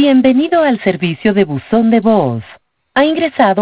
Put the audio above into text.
Bienvenido al servicio de buzón de voz. Ha ingresado